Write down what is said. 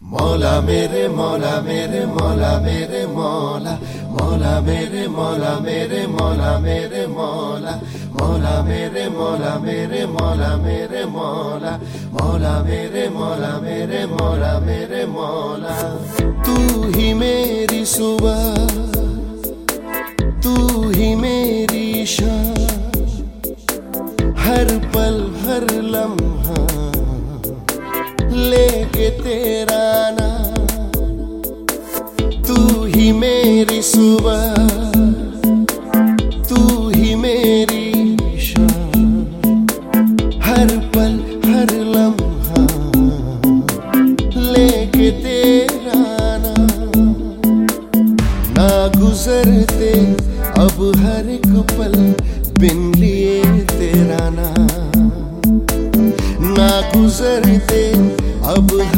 मौला मेरे मौला मेरे मौला मेरे मौला, मौला मेरे मौला मेरे मौला मेरे मौला, मौला मेरे मौला मेरे मौला मेरे मौला, मौला मेरे मौला मेरे मौला मेरे मौला। तू ही मेरी सुबह, तू ही मेरी शाम, हर पल हर लम्हा लेके तेरा नाम। तू ही मेरी सुबह, तू ही मेरी शाम, हर पल हर लम्हा लेके तेरा नाम। ना गुजरते अब हर एक पल बिन लिए तेरा नाम, ना गुजरते अब